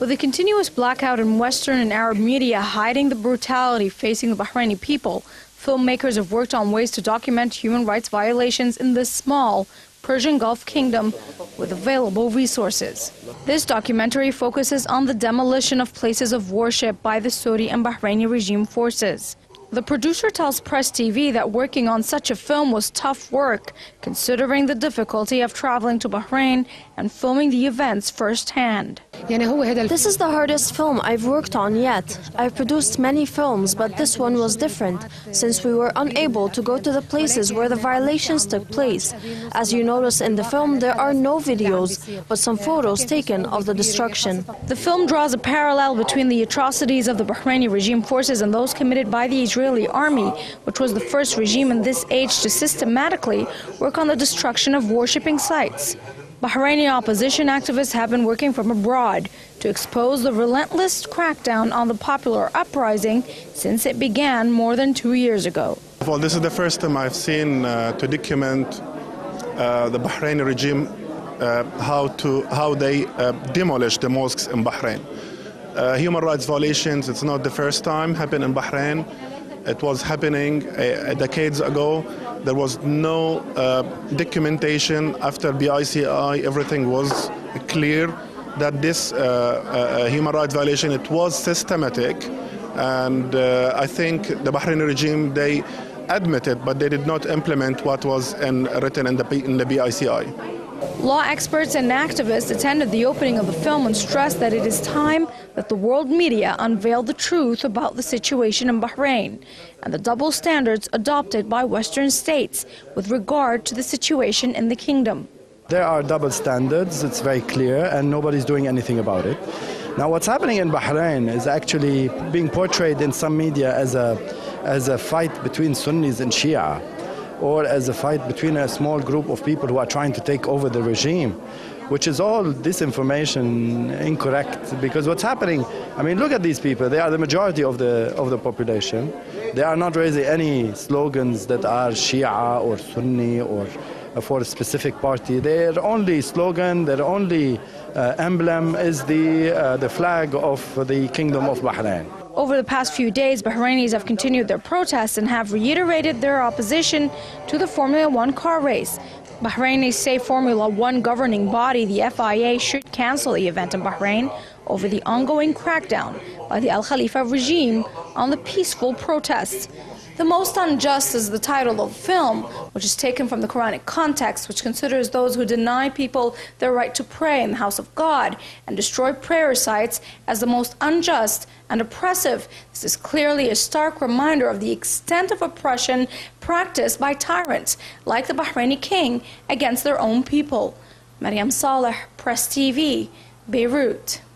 With a continuous blackout in Western and Arab media hiding the brutality facing the Bahraini people, filmmakers have worked on ways to document human rights violations in this small Persian Gulf kingdom with available resources. This documentary focuses on the demolition of places of worship by the Saudi and Bahraini regime forces. The producer tells Press TV that working on such a film was tough work, considering the difficulty of traveling to Bahrain and filming the events firsthand. This is the hardest film I've worked on yet. I've produced many films, but this one was different, since we were unable to go to the places where the violations took place. As you notice in the film, there are no videos, but some photos taken of the destruction. The film draws a parallel between the atrocities of the Bahraini regime forces and those committed by the Israeli army, which was the first regime in this age to systematically work on the destruction of worshipping sites. Bahraini opposition activists have been working from abroad to expose the relentless crackdown on the popular uprising since it began more than 2 years ago. Well, this is the first time I've seen to document the Bahraini regime, how they demolish the mosques in Bahrain. Human rights violations, it's not the first time happened in Bahrain. It was happening decades ago. There was no documentation. After BICI, everything was clear that this human rights violation, it was systematic. And I think the Bahraini regime, they admitted, but they did not implement what was written in the BICI. Law experts and activists attended the opening of the film and stressed that it is time that the world media unveil the truth about the situation in Bahrain and the double standards adopted by Western states with regard to the situation in the kingdom. There are double standards, it's very clear, and nobody's doing anything about it. Now, what's happening in Bahrain is actually being portrayed in some media as a fight between Sunnis and Shia, or as a fight between a small group of people who are trying to take over the regime, which is all disinformation, incorrect. Because what's happening, I mean, look at these people. They are the majority of the population. They are not raising any slogans that are Shia or Sunni or for a specific party. Their only slogan, their only emblem is the flag of the Kingdom of Bahrain. Over the past few days, Bahrainis have continued their protests and have reiterated their opposition to the Formula One car race. Bahrainis say Formula One governing body, the FIA, should cancel the event in Bahrain over the ongoing crackdown by the Al Khalifa regime on the peaceful protests. The Most Unjust is the title of the film, which is taken from the Quranic context, which considers those who deny people their right to pray in the house of God and destroy prayer sites as the most unjust and oppressive. This is clearly a stark reminder of the extent of oppression practiced by tyrants like the Bahraini king against their own people. Mariam Saleh, Press TV, Beirut.